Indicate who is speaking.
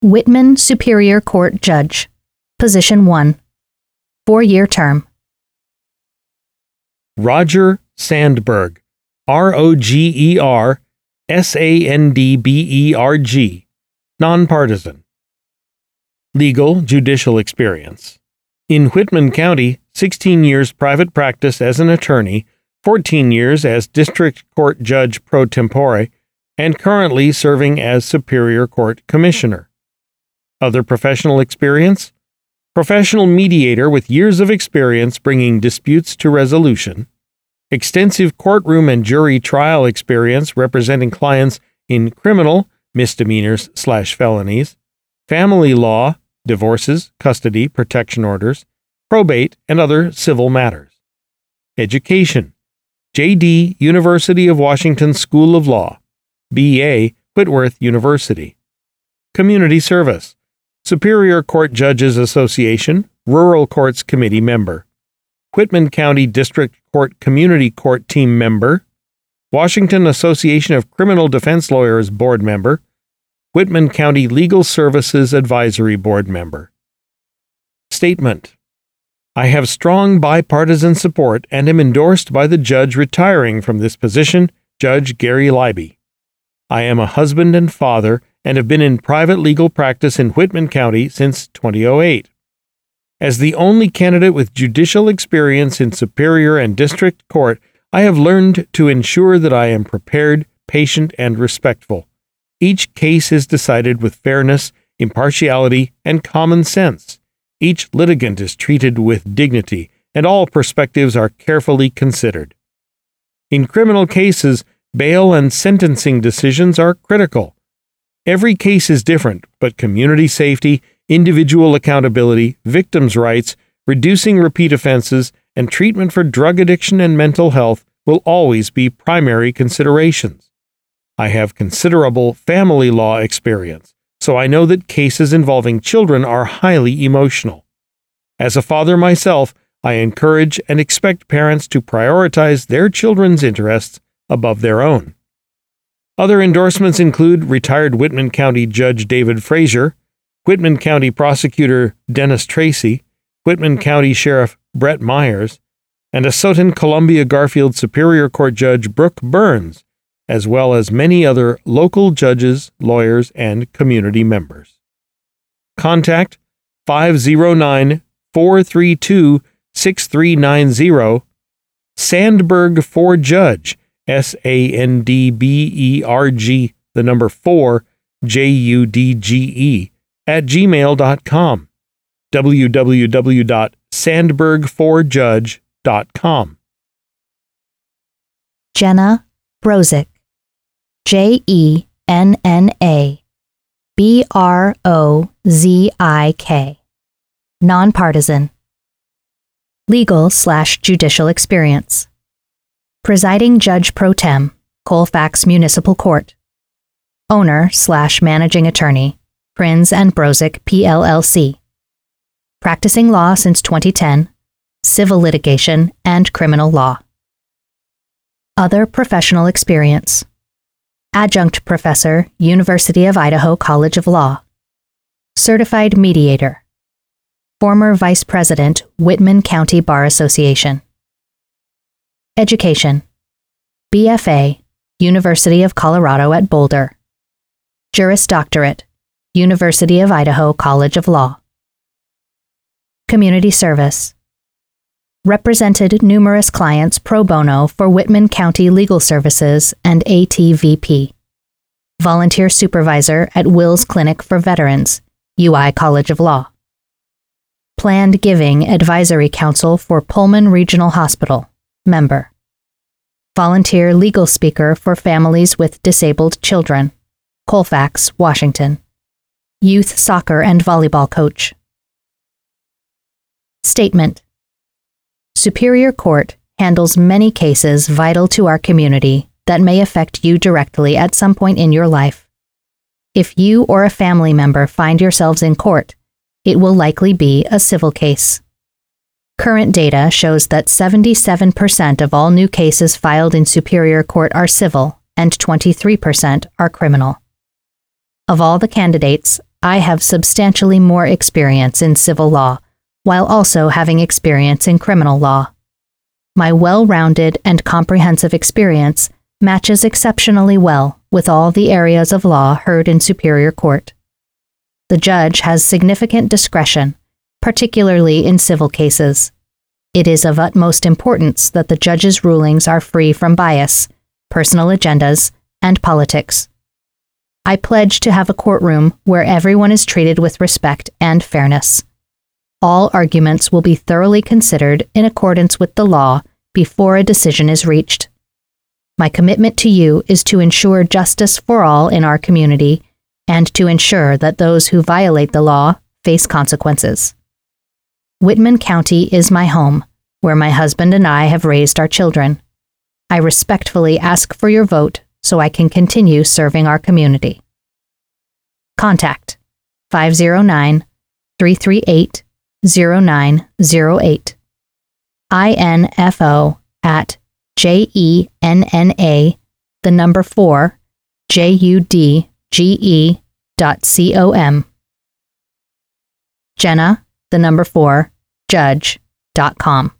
Speaker 1: Whitman Superior Court Judge. Position 1. 4-year term.
Speaker 2: Roger Sandberg, ROGER, nonpartisan. Legal judicial experience. In Whitman County, 16 years private practice as an attorney, 14 years as District Court Judge pro tempore, and currently serving as Superior Court Commissioner. Other professional experience? Professional mediator with years of experience bringing disputes to resolution. Extensive courtroom and jury trial experience representing clients in criminal, misdemeanors/felonies, family law, divorces, custody, protection orders, probate, and other civil matters. Education. J.D. University of Washington School of Law. B.A. Whitworth University. Community service. Superior Court Judges Association, Rural Courts Committee member. Whitman County District Court Community Court Team member. Washington Association of Criminal Defense Lawyers Board member. Whitman County Legal Services Advisory Board member. Statement. I have strong bipartisan support and am endorsed by the judge retiring from this position, Judge Gary Leiby. I am a husband and father and have been in private legal practice in Whitman County since 2008. As the only candidate with judicial experience in Superior and District Court, I have learned to ensure that I am prepared, patient, and respectful. Each case is decided with fairness, impartiality, and common sense. Each litigant is treated with dignity, and all perspectives are carefully considered. In criminal cases, bail and sentencing decisions are critical. Every case is different, but community safety, individual accountability, victims' rights, reducing repeat offenses, and treatment for drug addiction and mental health will always be primary considerations. I have considerable family law experience, so I know that cases involving children are highly emotional. As a father myself, I encourage and expect parents to prioritize their children's interests above their own. Other endorsements include retired Whitman County Judge David Frazier, Whitman County Prosecutor Dennis Tracy, Whitman County Sheriff Brett Myers, and Asotin Columbia Garfield Superior Court Judge Brooke Burns, as well as many other local judges, lawyers, and community members. Contact 509-432-6390, Sandberg for Judge, SANDBERG, 4, JUDGE, @gmail.com, www.sandbergforjudge.com.
Speaker 1: Jenna Brozik, JENNA BROZIK, nonpartisan. Legal/judicial experience. Presiding Judge Pro Tem, Colfax Municipal Court. Owner/managing attorney, Prinz and Brozik PLLC. Practicing law since 2010, civil litigation, and criminal law. Other professional experience. Adjunct Professor, University of Idaho College of Law. Certified Mediator. Former Vice President, Whitman County Bar Association. Education. BFA, University of Colorado at Boulder. Juris Doctorate, University of Idaho College of Law. Community service. Represented numerous clients pro bono for Whitman County Legal Services and ATVP. Volunteer supervisor at Will's Clinic for Veterans, UI College of Law. Planned Giving Advisory Council for Pullman Regional Hospital, member. Volunteer legal speaker for families with disabled children, Colfax, Washington. Youth soccer and volleyball coach. Statement. Superior Court handles many cases vital to our community that may affect you directly at some point in your life. If you or a family member find yourselves in court, it will likely be a civil case. Current data shows that 77% of all new cases filed in Superior Court are civil and 23% are criminal. Of all the candidates, I have substantially more experience in civil law, while also having experience in criminal law. My well-rounded and comprehensive experience matches exceptionally well with all the areas of law heard in Superior Court. The judge has significant discretion, particularly in civil cases. It is of utmost importance that the judge's rulings are free from bias, personal agendas, and politics. I pledge to have a courtroom where everyone is treated with respect and fairness. All arguments will be thoroughly considered in accordance with the law before a decision is reached. My commitment to you is to ensure justice for all in our community and to ensure that those who violate the law face consequences. Whitman County is my home, where my husband and I have raised our children. I respectfully ask for your vote so I can continue serving our community. Contact 509-338-0908. info at JENNA4JUDGE.com. Jenna4judge.com.